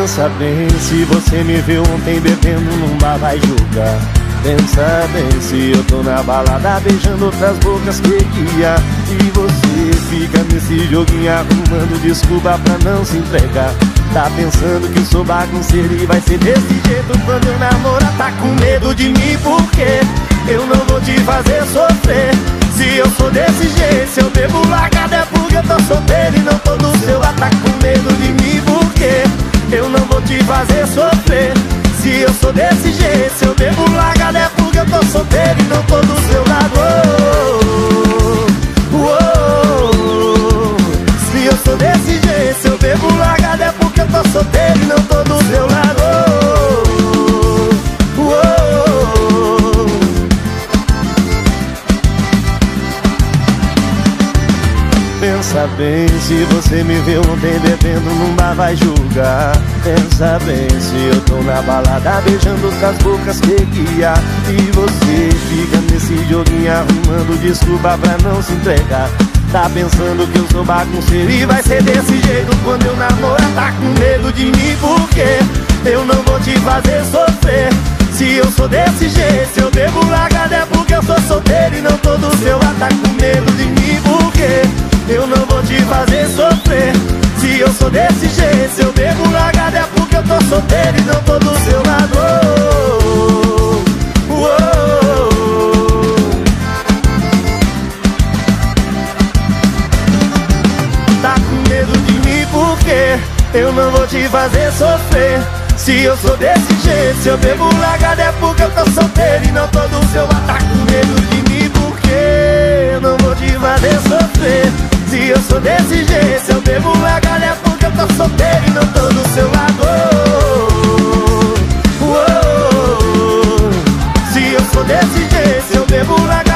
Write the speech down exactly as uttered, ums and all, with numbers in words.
Pensa bem, se você me viu ontem bebendo num bar vai julgar. Pensa bem, se eu tô na balada beijando outras bocas que guia. E você fica nesse joguinho arrumando desculpa pra não se entregar. Tá pensando que eu sou bagunceiro e vai ser desse jeito quando eu namorar. Tá com medo de mim porque eu não vou te fazer sofrer. Se eu sou desse jeito, se eu bebo largado é porque eu tô solteiro e não tô no seu lado. Tá com medo de mim porque eu não vou te fazer sofrer. Se eu sou desse jeito, se eu bebo largado é porque eu tô solteiro e não tô do seu lado. Oh, oh, oh. Se eu sou desse jeito, se eu bebo largado é porque eu tô solteiro e não tô do seu lado. Oh, oh, oh. Pensa bem, se você me viu ontem bebendo num bar vai julgar. Pensa bem, se eu tô na balada beijando outras bocas que guia. E você fica nesse joguinho arrumando desculpa pra não se entregar. Tá pensando que eu sou bagunceiro e vai ser desse jeito quando eu namorar. Tá com medo de mim porque eu não vou te fazer sofrer. Se eu sou desse jeito, se eu bebo largado é porque eu sou solteiro e não tô do seu lado. Tá com medo de mim porque eu não vou te fazer sofrer. Se eu sou desse jeito, se eu bebo largado é porque eu tô solteiro e não tô do seu lado. Oh, oh, oh. Tá com medo de mim porque eu não vou te fazer sofrer. Se eu sou desse jeito, se eu bebo largado é porque eu tô solteiro e não tô do seu lado. Tá com medo de mim porque eu não vou te fazer sofrer. Se eu sou desse jeito, se eu bebo largado é porque eu tô solteiro e não tô do seu lado. Oh, oh, oh, oh. Se eu sou desse jeito, se eu bebo largado